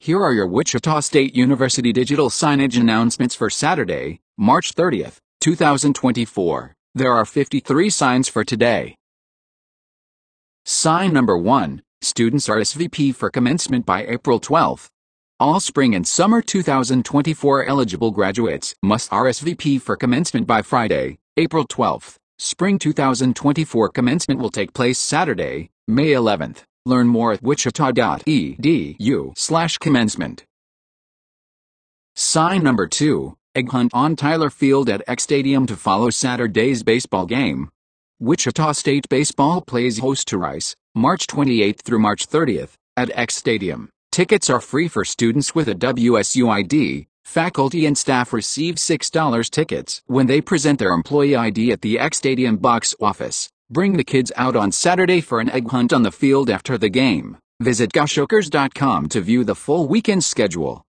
Here are your Wichita State University digital signage announcements for Saturday, March 30th, 2024. There are 53 signs for today. Sign number 1, students RSVP for commencement by April 12th. All spring and summer 2024 eligible graduates must RSVP for commencement by Friday, April 12th. Spring 2024 commencement will take place Saturday, May 11th. Learn more at wichita.edu/commencement. Sign number 2, egg hunt on Tyler Field at Eck Stadium to follow Saturday's baseball game. Wichita State Baseball plays host to Rice, March 28th through March 30th, at Eck Stadium. Tickets are free for students with a WSU ID. Faculty and staff receive $6 tickets when they present their employee ID at the Eck Stadium box office. Bring the kids out on Saturday for an egg hunt on the field after the game. Visit goshokers.com to view the full weekend schedule.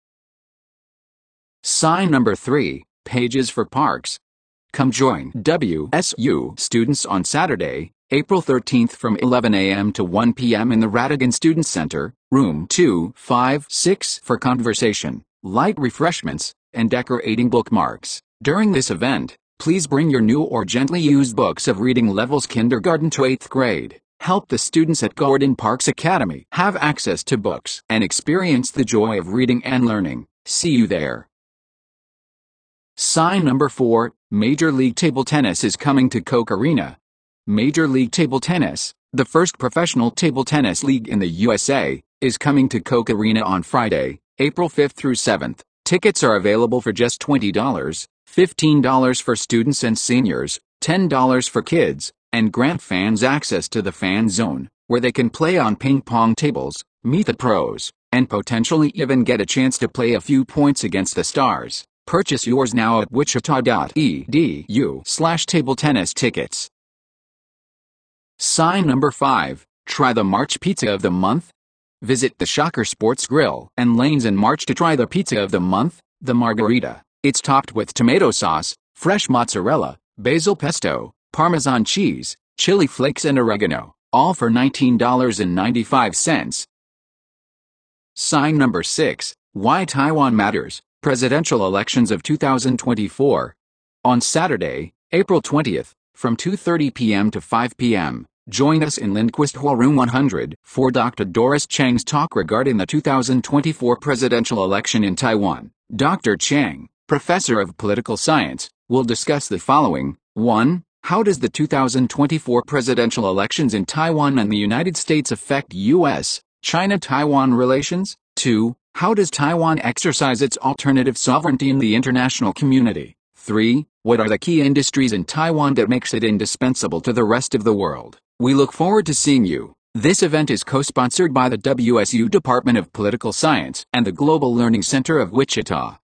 Sign number 3, pages for parks. Come join WSU students on Saturday, April 13th from 11 a.m. to 1 p.m. in the Radigan Student Center, room 256 for conversation, light refreshments, and decorating bookmarks. During this event, please bring your new or gently used books of reading levels kindergarten to 8th grade. Help the students at Gordon Parks Academy have access to books and experience the joy of reading and learning. See you there. Sign number 4, Major League Table Tennis is coming to Koch Arena. Major League Table Tennis, the first professional table tennis league in the USA, is coming to Koch Arena on Friday, April 5th through 7th. Tickets are available for just $20, $15 for students and seniors, $10 for kids, and grant fans access to the fan zone, where they can play on ping pong tables, meet the pros, and potentially even get a chance to play a few points against the stars. Purchase yours now at wichita.edu/table tennis tickets. Sign number 5, try the March Pizza of the Month. Visit the Shocker Sports Grill and Lanes in March to try the pizza of the month, the Margarita. It's topped with tomato sauce, fresh mozzarella, basil pesto, Parmesan cheese, chili flakes and oregano, all for $19.95. Sign number 6, why Taiwan matters, presidential elections of 2024. On Saturday, April 20th, from 2:30 p.m. to 5 p.m., join us in Lindquist Hall Room 100 for Dr. Doris Chang's talk regarding the 2024 presidential election in Taiwan. Dr. Chang, professor of political science, will discuss the following. 1. How does the 2024 presidential elections in Taiwan and the United States affect U.S.-China-Taiwan relations? 2. How does Taiwan exercise its alternative sovereignty in the international community? 3. What are the key industries in Taiwan that makes it indispensable to the rest of the world? We look forward to seeing you. This event is co-sponsored by the WSU Department of Political Science and the Global Learning Center of Wichita.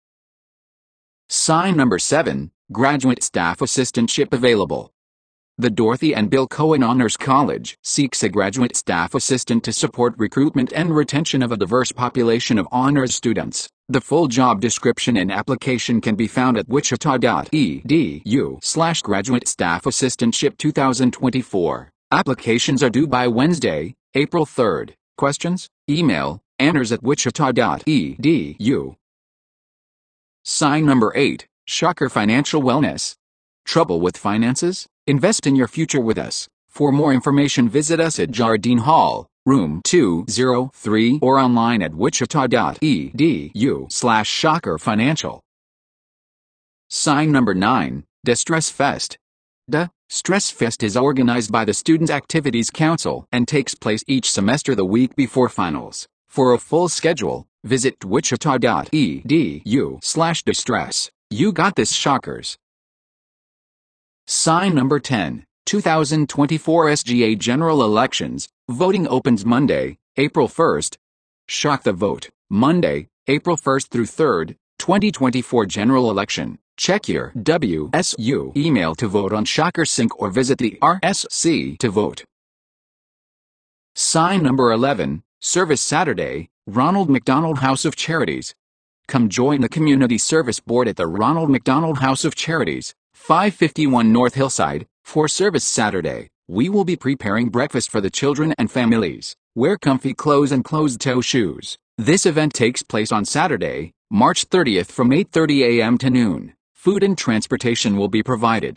Sign number 7, graduate staff assistantship available. The Dorothy and Bill Cohen Honors College seeks a graduate staff assistant to support recruitment and retention of a diverse population of honors students. The full job description and application can be found at wichita.edu/graduate staff assistantship 2024. Applications are due by Wednesday, April 3rd. Questions? Email honors@wichita.edu. Sign number 8, Shocker Financial Wellness. Trouble with finances? Invest in your future with us. For more information, visit us at Jardine Hall, room 203, or online at wichita.edu/Shocker Financial. Sign number 9, Distress Fest. The Stress Fest is organized by the Student Activities Council and takes place each semester the week before finals. For a full schedule, visit wichita.edu/distress. You got this, Shockers. Sign number 10, 2024 SGA General Elections. Voting opens Monday, April 1st. Shock the vote. Monday, April 1st through 3rd, 2024 General Election. Check your WSU email to vote on Shocker Sync or visit the RSC to vote. Sign number 11, Service Saturday, Ronald McDonald House of Charities. Come join the Community Service Board at the Ronald McDonald House of Charities, 551 North Hillside, for Service Saturday. We will be preparing breakfast for the children and families. Wear comfy clothes and closed-toe shoes. This event takes place on Saturday, March 30th from 8:30 a.m. to noon. Food and transportation will be provided.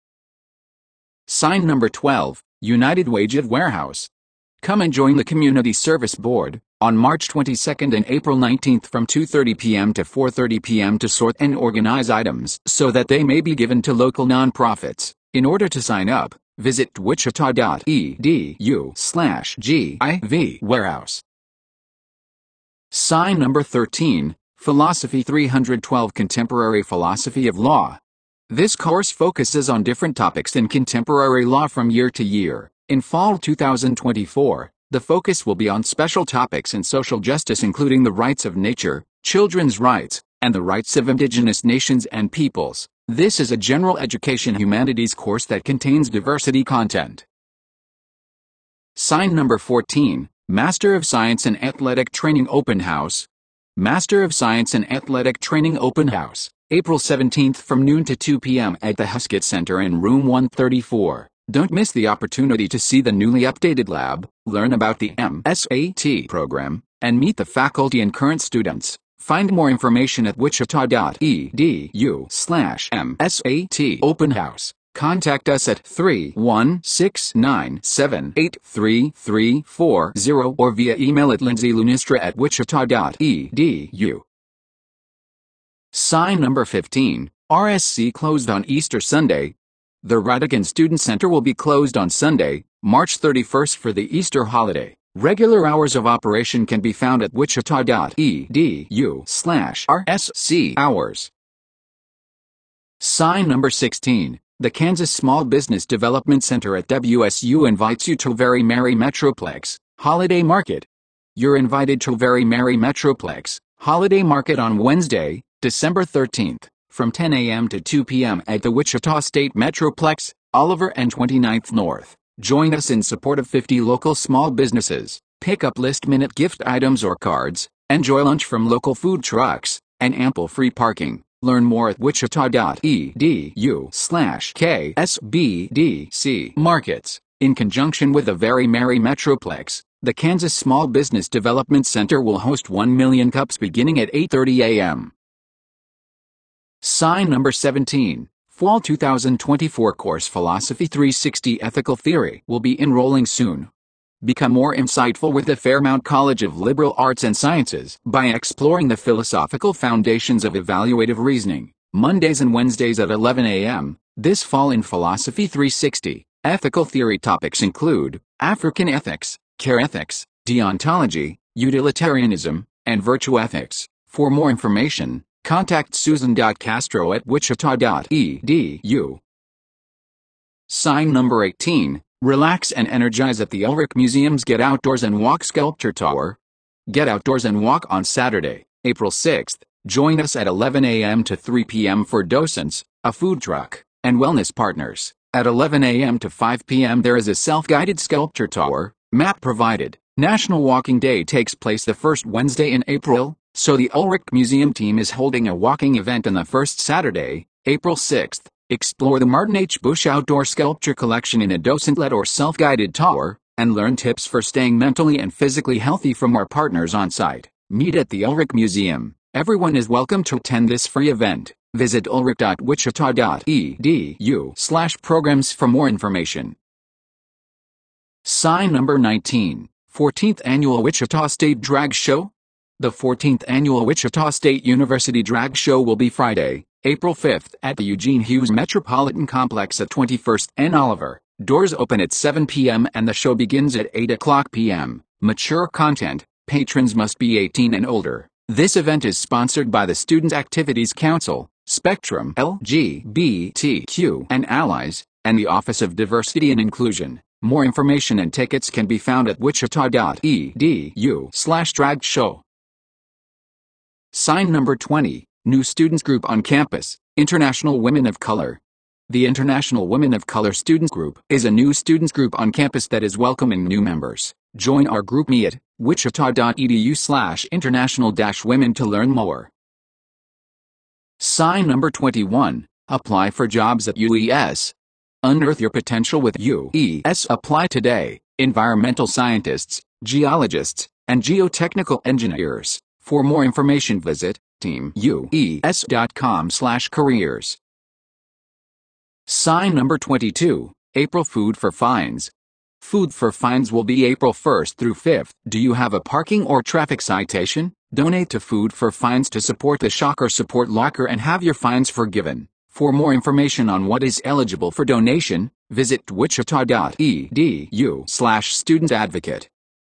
Sign number 12, United Waygive Warehouse. Come and join the Community Service Board on March 22nd and April 19th from 2:30 p.m. to 4:30 p.m. to sort and organize items so that they may be given to local nonprofits. In order to sign up, visit wichita.edu/GIV warehouse. Sign number 13, Philosophy 312 Contemporary Philosophy of Law. This course focuses on different topics in contemporary law from year to year. In fall 2024, the focus will be on special topics in social justice including the rights of nature, children's rights, and the rights of indigenous nations and peoples. This is a general education humanities course that contains diversity content. Sign number 14, Master of Science in Athletic Training Open House. Master of Science in Athletic Training Open House, April 17th from noon to 2 p.m. at the Huskett Center in Room 134. Don't miss the opportunity to see the newly updated lab, learn about the MSAT program, and meet the faculty and current students. Find more information at wichita.edu/MSAT Open House. Contact us at 31697833340 or via email at lindsaylunistra@wichita.edu. Sign number 15, RSC closed on Easter Sunday. The Radigan Student Center will be closed on Sunday, March 31st for the Easter holiday. Regular hours of operation can be found at wichita.edu/RSC hours. Sign number 16, the Kansas Small Business Development Center at WSU invites you to Very Merry Metroplex Holiday Market. You're invited to Very Merry Metroplex Holiday Market on Wednesday, December 13th, from 10 a.m. to 2 p.m. at the Wichita State Metroplex, Oliver and 29th North. Join us in support of 50 local small businesses. Pick up last-minute gift items or cards, enjoy lunch from local food trucks, and ample free parking. Learn more at wichita.edu/KSBDC Markets. In conjunction with the Very Merry Metroplex, the Kansas Small Business Development Center will host 1 million cups beginning at 8:30 a.m. Sign number 17, Fall 2024 course Philosophy 360 Ethical Theory will be enrolling soon. Become more insightful with the Fairmount College of Liberal Arts and Sciences by exploring the philosophical foundations of evaluative reasoning, Mondays and Wednesdays at 11 a.m. This fall in Philosophy 360. Ethical theory topics include African ethics, care ethics, deontology, utilitarianism, and virtue ethics. For more information, contact Susan.Castro at wichita.edu. Sign number 18, Relax and Energize at the Ulrich Museum's Get Outdoors and Walk Sculpture Tour. Get Outdoors and Walk on Saturday, April 6th. Join us at 11 a.m. to 3 p.m. for docents, a food truck, and wellness partners. At 11 a.m. to 5 p.m. there is a self-guided sculpture tour, map provided. National Walking Day takes place the first Wednesday in April, so the Ulrich Museum team is holding a walking event on the first Saturday, April 6th. Explore the Martin H. Bush Outdoor Sculpture Collection in a docent-led or self-guided tour, and learn tips for staying mentally and physically healthy from our partners on site. Meet at the Ulrich Museum. Everyone is welcome to attend this free event. Visit ulrich.wichita.edu/programs for more information. Sign number 19, 14th Annual Wichita State Drag Show. The 14th Annual Wichita State University Drag Show will be Friday, April 5th at the Eugene Hughes Metropolitan Complex at 21st and Oliver. Doors open at 7 p.m. and the show begins at 8 o'clock p.m. Mature content. Patrons must be 18 and older. This event is sponsored by the Student Activities Council, Spectrum LGBTQ and Allies, and the Office of Diversity and Inclusion. More information and tickets can be found at wichita.edu/dragshow. Sign number 20, New Students Group on Campus, International Women of Color. The International Women of Color Students Group is a new students group on campus that is welcoming new members. Join our group me at wichita.edu/international-women to learn more. Sign number 21, Apply for jobs at UES. Unearth your potential with UES. Apply today. Environmental scientists, geologists, and geotechnical engineers. For more information, visit teamues.com/careers. Sign number 22, April Food for Fines. Food for Fines will be April 1st through 5th. Do you have a parking or traffic citation? Donate to Food for Fines to support the Shocker Support Locker and have your fines forgiven. For more information on what is eligible for donation, visit wichita.edu/student-advocate.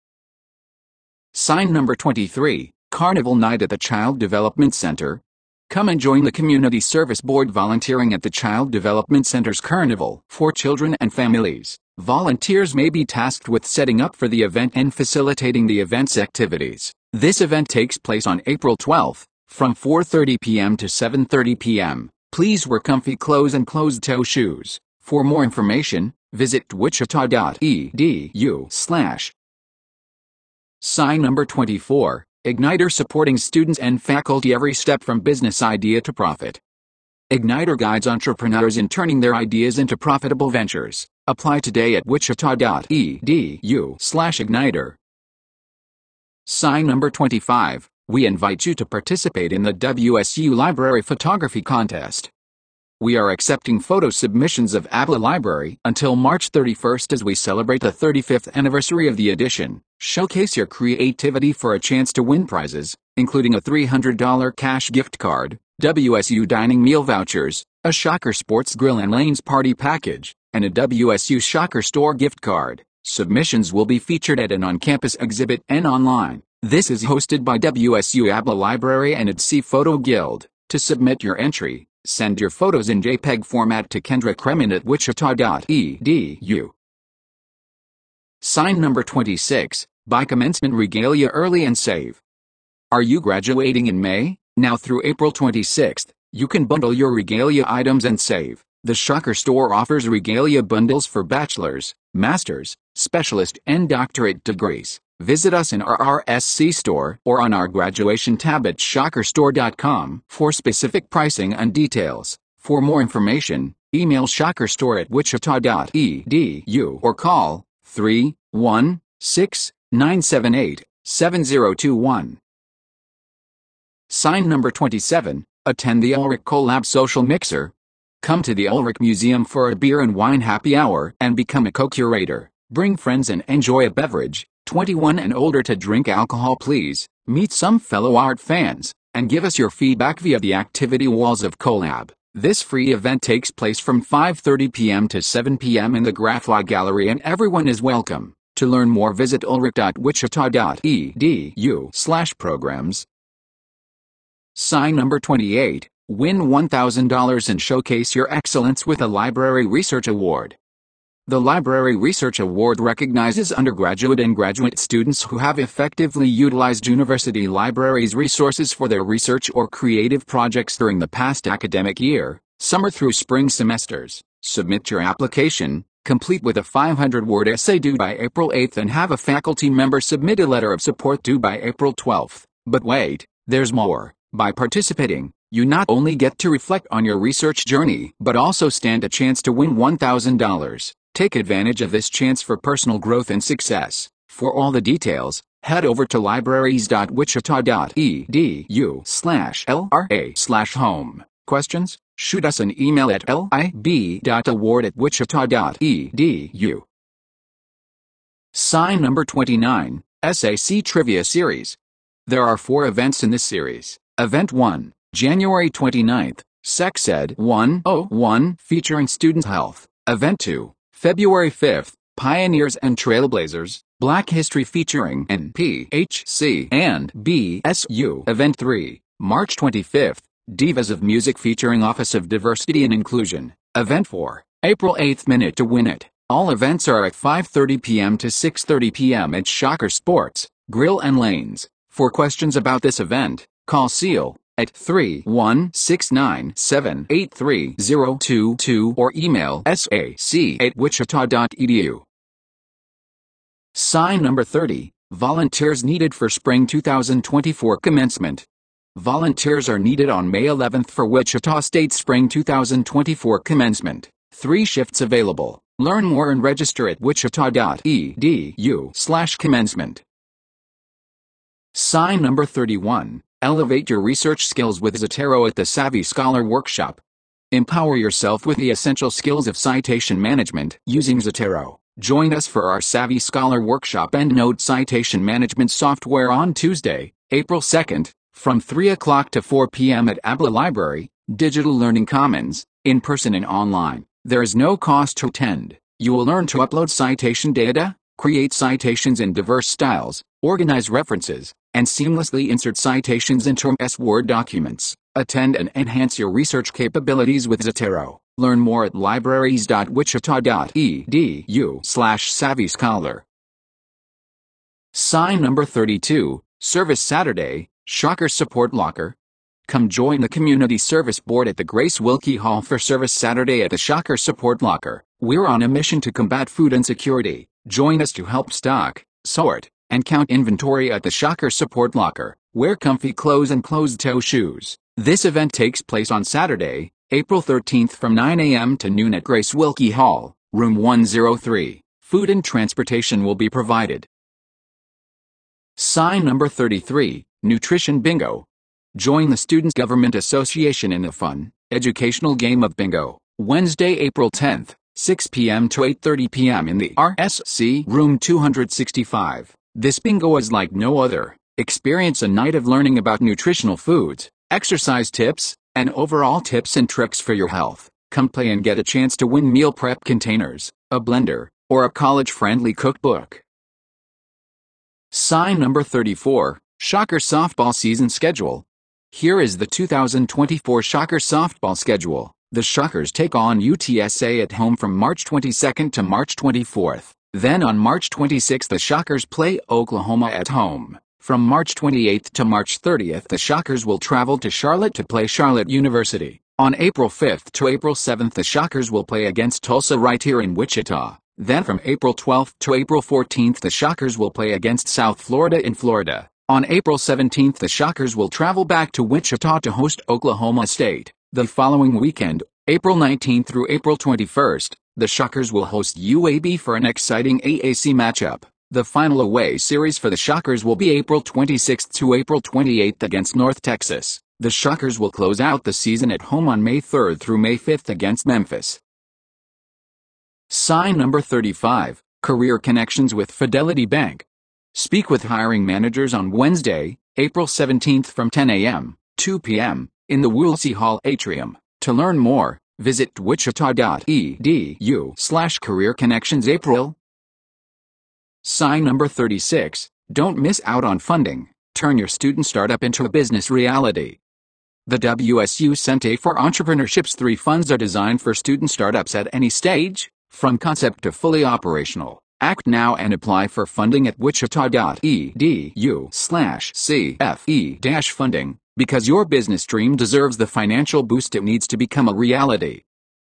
Sign number 23, Carnival Night at the Child Development Center. Come and join the Community Service Board volunteering at the Child Development Center's Carnival for children and families. Volunteers may be tasked with setting up for the event and facilitating the event's activities. This event takes place on April 12th, from 4:30 p.m. to 7:30 p.m. Please wear comfy clothes and closed-toe shoes. For more information, visit wichita.edu/. Sign number 24, Igniter supporting students and faculty every step from business idea to profit. Igniter guides entrepreneurs in turning their ideas into profitable ventures. Apply today at wichita.edu/igniter. Sign number 25, we invite you to participate in the WSU Library Photography Contest. We are accepting photo submissions of ABLA Library until March 31st as we celebrate the 35th anniversary of the edition. Showcase your creativity for a chance to win prizes, including a $300 cash gift card, WSU dining meal vouchers, a Shocker Sports Grill and Lanes party package, and a WSU Shocker Store gift card. Submissions will be featured at an on-campus exhibit and online. This is hosted by WSU ABLA Library and its C Photo Guild. To submit your entry, send your photos in JPEG format to Kendra Kremen at wichita.edu. Sign number 26, buy commencement regalia early and save. Are you graduating in May? Now through April 26th, you can bundle your regalia items and save. The Shocker Store offers regalia bundles for bachelor's, master's, specialist and doctorate degrees. Visit us in our RSC store or on our graduation tab at shockerstore.com for specific pricing and details. For more information, email shockerstore@wichita.edu or call 316-978-7021. Sign number 27, attend the Ulrich Collab Social Mixer. Come to the Ulrich Museum for a beer and wine happy hour and become a co-curator. Bring friends and enjoy a beverage. 21 and older to drink alcohol, please. Meet some fellow art fans and give us your feedback via the activity walls of Collab. This free event takes place from 5:30 p.m. to 7 p.m. in the Grafly Gallery and everyone is welcome. To learn more, visit ulrich.wichita.edu/programs. Sign number 28, win $1,000 and showcase your excellence with a Library Research Award. The Library Research Award recognizes undergraduate and graduate students who have effectively utilized university libraries' resources for their research or creative projects during the past academic year, summer through spring semesters. Submit your application, complete with a 500-word essay due by April 8th, and have a faculty member submit a letter of support due by April 12th. But wait, there's more. By participating, you not only get to reflect on your research journey, but also stand a chance to win $1,000. Take advantage of this chance for personal growth and success. For all the details, head over to libraries.wichita.edu/LRA/home. Questions? Shoot us an email at lib.award@wichita.edu. Sign number 29, SAC Trivia Series. There are 4 events in this series. Event 1, January 29th, Sex Ed 101 featuring student health. Event 2, February 5th, Pioneers and Trailblazers, Black History featuring NPHC and BSU. Event 3, March 25th, Divas of Music featuring Office of Diversity and Inclusion. Event 4, April 8th, Minute to Win It. All events are at 5:30 p.m. to 6:30 p.m. at Shocker Sports, Grill and Lanes. For questions about this event, call Seal at 316-978-3022 or email sac@wichita.edu. Sign number 30, volunteers needed for spring 2024 commencement. Volunteers are needed on May 11th for Wichita State spring 2024 commencement. 3 shifts available. Learn more and register at wichita.edu/commencement. Sign number 31. Elevate your research skills with Zotero at the Savvy Scholar Workshop. Empower yourself with the essential skills of citation management using Zotero. Join us for our Savvy Scholar Workshop EndNote Citation Management Software on Tuesday, April 2nd, from 3 o'clock to 4 p.m. at ABLA Library, Digital Learning Commons, in person and online. There is no cost to attend. You will learn to upload citation data, create citations in diverse styles, organize references, and seamlessly insert citations into MS Word documents. Attend and enhance your research capabilities with Zotero. Learn more at libraries.wichita.edu/SavvyScholar. Sign number 32. Service Saturday, Shocker Support Locker. Come join the Community Service Board at the Grace Wilkie Hall for Service Saturday at the Shocker Support Locker. We're on a mission to combat food insecurity. Join us to help stock, sort, and count inventory at the Shocker Support Locker. Wear comfy clothes and closed-toe shoes. This event takes place on Saturday, April 13th from 9 a.m. to noon at Grace Wilkie Hall, room 103. Food and transportation will be provided. Sign number 33. Nutrition Bingo. Join the Students' Government Association in the fun, educational game of bingo. Wednesday, April 10th, 6 p.m. to 8:30 p.m. in the RSC room 265. This bingo is like no other. Experience a night of learning about nutritional foods, exercise tips, and overall tips and tricks for your health. Come play and get a chance to win meal prep containers, a blender, or a college-friendly cookbook. Sign number 34. Shocker Softball Season Schedule. Here is the 2024 Shocker Softball Schedule. The Shockers take on UTSA at home from March 22nd to March 24th. Then on March 26th the Shockers play Oklahoma at home. From March 28th to March 30th the Shockers will travel to Charlotte to play Charlotte University. On April 5th to April 7th the Shockers will play against Tulsa right here in Wichita. Then from April 12th to April 14th the Shockers will play against South Florida in Florida. On April 17th the Shockers will travel back to Wichita to host Oklahoma State. The following weekend, April 19th through April 21st, the Shockers will host UAB for an exciting AAC matchup. The final away series for the Shockers will be April 26th to April 28th against North Texas. The Shockers will close out the season at home on May 3rd through May 5th against Memphis. Sign number 35. Career Connections with Fidelity Bank. Speak with hiring managers on Wednesday, April 17th from 10 a.m. 2 p.m. in the Woolsey Hall atrium. To learn more, visit wichita.edu/careerconnectionsapril. Sign number 36. Don't miss out on funding. Turn your student startup into a business reality. The WSU Center for Entrepreneurship's 3 funds are designed for student startups at any stage, from concept to fully operational. Act now and apply for funding at wichita.edu/CFE-funding, because your business dream deserves the financial boost it needs to become a reality.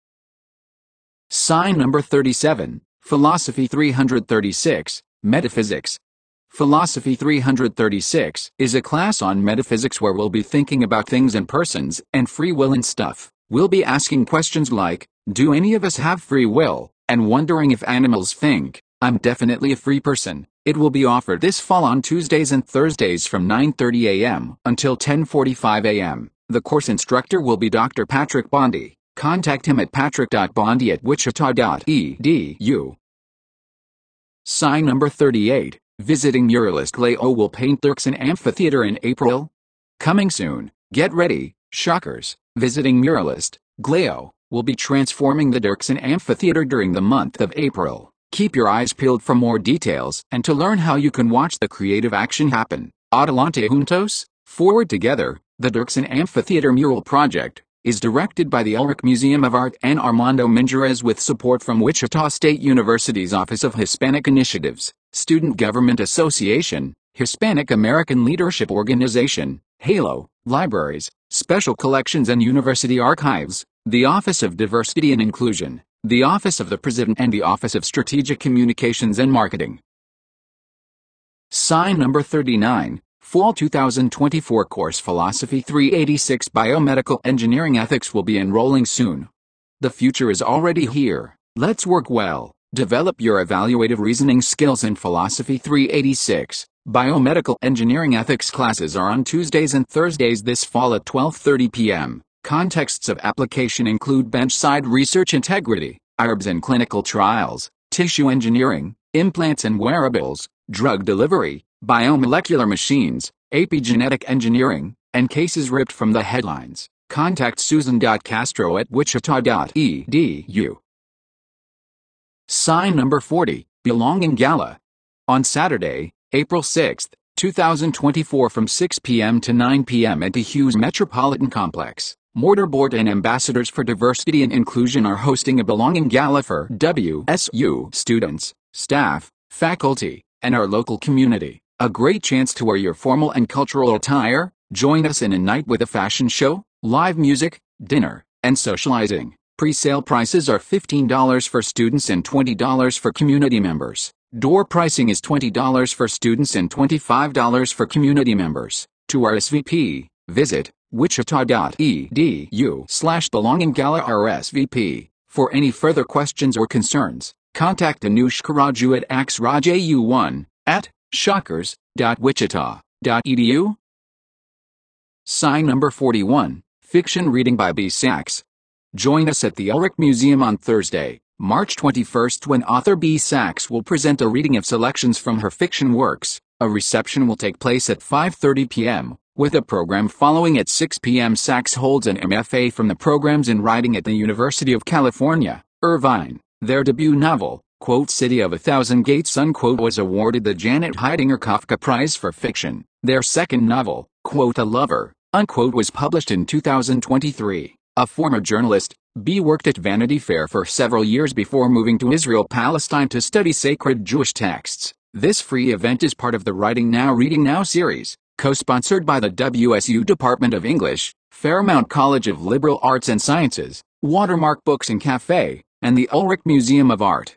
Sign number 37. Philosophy 336. Metaphysics. Philosophy 336 is a class on metaphysics where we'll be thinking about things and persons and free will and stuff. We'll be asking questions like, do any of us have free will? And wondering if animals think. I'm definitely a free person. It will be offered this fall on Tuesdays and Thursdays from 9:30 a.m. until 10:45 a.m. The course instructor will be Dr. Patrick Bondi. Contact him at patrick.bondi@wichita.edu. Sign number 38. Visiting muralist Gleo will paint Dirksen Amphitheater in April. Coming soon. Get ready, Shockers. Visiting muralist Gleo will be transforming the Dirksen Amphitheater during the month of April. Keep your eyes peeled for more details and to learn how you can watch the creative action happen. Adelante juntos, forward together. The Dirksen Amphitheater Mural Project is directed by the Ulrich Museum of Art and Armando Minjarez with support from Wichita State University's Office of Hispanic Initiatives, Student Government Association, Hispanic American Leadership Organization, HALO, Libraries, Special Collections and University Archives, the Office of Diversity and Inclusion, the Office of the President and the Office of Strategic Communications and Marketing. Sign number 39. Fall 2024 course Philosophy 386 Biomedical Engineering Ethics will be enrolling soon. The future is already here. Let's work well. Develop your evaluative reasoning skills in Philosophy 386. Biomedical engineering ethics classes are on Tuesdays and Thursdays this fall at 12:30 p.m. Contexts of application include bench-side research integrity, IRBs and clinical trials, tissue engineering, implants and wearables, drug delivery, biomolecular machines, epigenetic engineering, and cases ripped from the headlines. Contact susan.castro@wichita.edu. Sign number 40, Belonging Gala. On Saturday, April 6, 2024 from 6 p.m. to 9 p.m. at the Hughes Metropolitan Complex. Mortarboard and Ambassadors for Diversity and Inclusion are hosting a Belonging Gala for WSU students, staff, faculty, and our local community. A great chance to wear your formal and cultural attire. Join us in a night with a fashion show, live music, dinner, and socializing. Pre-sale prices are $15 for students and $20 for community members. Door pricing is $20 for students and $25 for community members. To RSVP, visit wichita.edu/belonginggala RSVP. For any further questions or concerns, contact Anushka Raju at axraju1@shockers.wichita.edu. Sign number 41, Fiction Reading by B. Sachs. Join us at the Ulrich Museum on Thursday, March 21st when author B. Sachs will present a reading of selections from her fiction works. A reception will take place at 5:30 p.m., with a program following at 6 p.m. Sachs holds an MFA from the programs in writing at the University of California, Irvine. Their debut novel, quote, City of a Thousand Gates, unquote, was awarded the Janet Heidinger Kafka Prize for Fiction. Their second novel, quote, A Lover, unquote, was published in 2023. A former journalist, B worked at Vanity Fair for several years before moving to Israel-Palestine to study sacred Jewish texts. This free event is part of the Writing Now Reading Now series, co-sponsored by the WSU Department of English, Fairmount College of Liberal Arts and Sciences, Watermark Books and Cafe, and the Ulrich Museum of Art.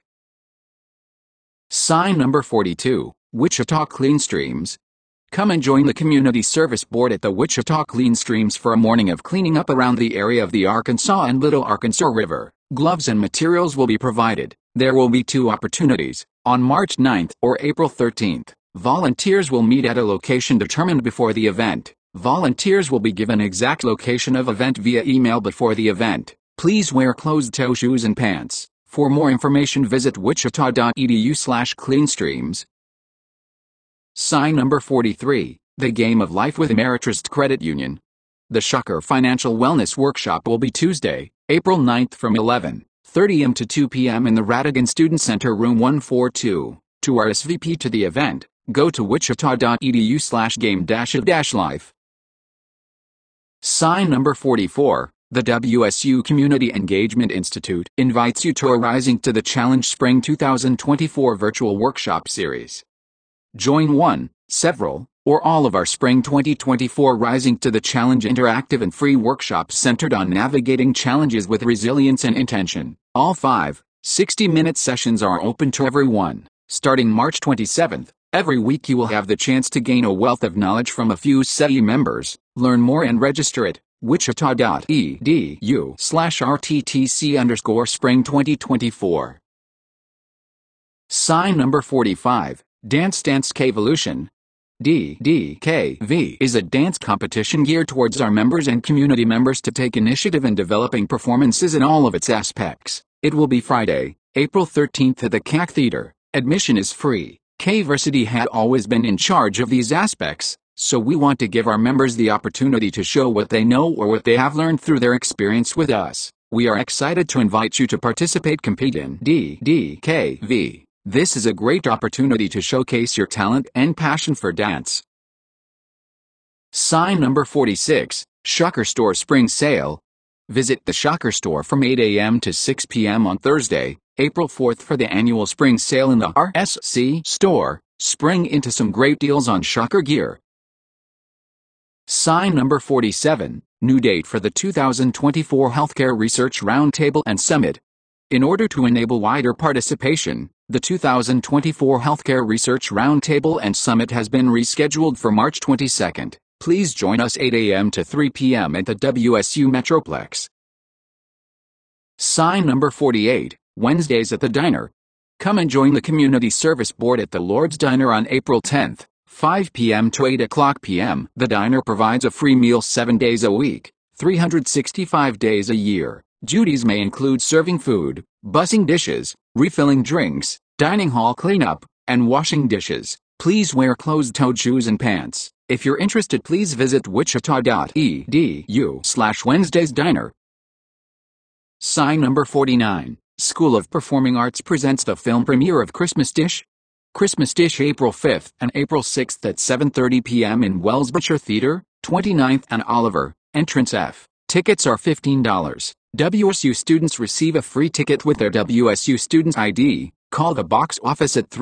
Sign number 42, Wichita Clean Streams. Come and join the Community Service Board at the Wichita Clean Streams for a morning of cleaning up around the area of the Arkansas and Little Arkansas River. Gloves and materials will be provided. There will be 2 opportunities, on March 9th or April 13th. Volunteers will meet at a location determined before the event. Volunteers will be given exact location of event via email before the event. Please wear closed-toe shoes and pants. For more information visit wichita.edu/cleanstreams. Sign number 43, The Game of Life with Ameritrust Credit Union. The Shocker Financial Wellness Workshop will be Tuesday, April 9th from 11:30 a.m. to 2 p.m. in the Radigan Student Center Room 142. To RSVP to the event, go to wichita.edu/game-of-life. Sign number 44, the WSU Community Engagement Institute invites you to a Rising to the Challenge Spring 2024 virtual workshop series. Join one, several, or all of our Spring 2024 Rising to the Challenge interactive and free workshops centered on navigating challenges with resilience and intention. All 5 60-minute sessions are open to everyone. Starting March 27th, every week you will have the chance to gain a wealth of knowledge from a few SEI members. Learn more and register at wichita.edu/RTTC_Spring 2024. Sign number 45, Dance Dance Kvolution. DDKV is a dance competition geared towards our members and community members to take initiative in developing performances in all of its aspects. It will be Friday, April 13th at the CAC Theater. Admission is free. Kversity had always been in charge of these aspects, so we want to give our members the opportunity to show what they know or what they have learned through their experience with us. We are excited to invite you to compete in DDKV. This is a great opportunity to showcase your talent and passion for dance. Sign number 46, Shocker Store Spring Sale. Visit the Shocker Store from 8 a.m. to 6 p.m. on Thursday, April 4th for the annual spring sale in the RSC store. Spring into some great deals on Shocker gear. Sign number 47, new date for the 2024 Healthcare Research Roundtable and Summit. In order to enable wider participation, the 2024 Healthcare Research Roundtable and Summit has been rescheduled for March 22nd. Please join us 8 a.m. to 3 p.m. at the WSU Metroplex. Sign number 48, Wednesdays at the Diner. Come and join the Community Service Board at the Lord's Diner on April 10th, 5 p.m. to 8 o'clock p.m. The diner provides a free meal 7 days a week, 365 days a year. Duties may include serving food, bussing dishes, refilling drinks, dining hall cleanup, and washing dishes. Please wear closed-toed shoes and pants. If you're interested, please visit wichita.edu/WednesdaysDiner. Sign number 49. School of Performing Arts presents the film premiere of Christmas Dish. Christmas Dish April 5th and April 6th at 7:30 p.m. in Wellsboro Theater, 29th and Oliver, Entrance F. Tickets are $15. WSU students receive a free ticket with their WSU Students ID. Call the box office at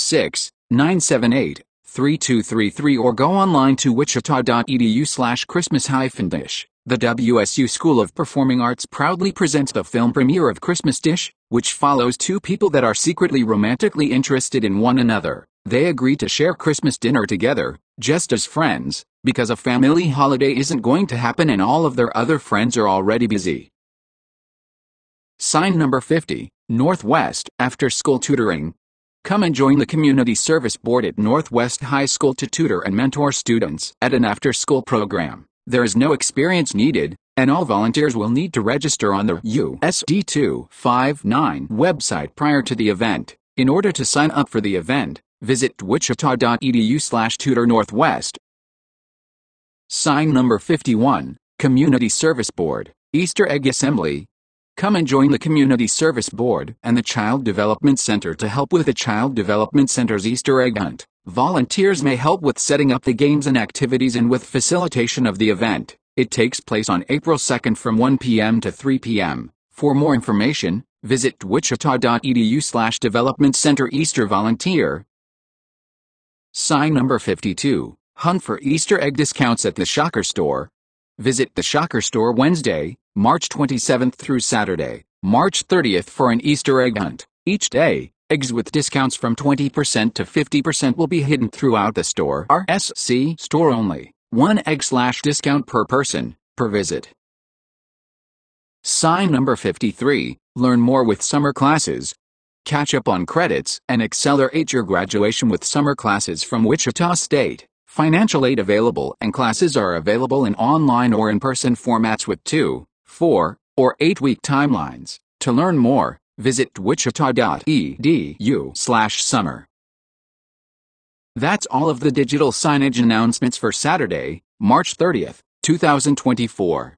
316-978-3233 or go online to wichita.edu/Christmas-Dish. The WSU School of Performing Arts proudly presents the film premiere of Christmas Dish, which follows two people that are secretly romantically interested in one another. They agree to share Christmas dinner together, just as friends, because a family holiday isn't going to happen and all of their other friends are already busy. Sign number 50. Northwest After School Tutoring. Come and join the Community Service Board at Northwest High School to tutor and mentor students at an after-school program. There is no experience needed, and all volunteers will need to register on the USD 259 website prior to the event. In order to sign up for the event, visit wichita.edu/tutornorthwest. Sign number 51. Community Service Board, Easter Egg Assembly. Come and join the Community Service Board and the Child Development Center to help with the Child Development Center's Easter egg hunt. Volunteers may help with setting up the games and activities and with facilitation of the event. It takes place on April 2nd from 1 p.m. to 3 p.m. For more information, visit wichita.edu/development-center Easter volunteer. Sign number 52. Hunt for Easter egg discounts at the Shocker Store. Visit the Shocker Store Wednesday, March 27th through Saturday, March 30th for an Easter egg hunt. Each day, eggs with discounts from 20% to 50% will be hidden throughout the store. RSC store only. 1 egg/discount per person, per visit. Sign number 53. Learn more with summer classes. Catch up on credits and accelerate your graduation with summer classes from Wichita State. Financial aid available and classes are available in online or in-person formats with 2, 4, or 8-week timelines. To learn more, visit wichita.edu/summer. That's all of the digital signage announcements for Saturday, March 30th, 2024.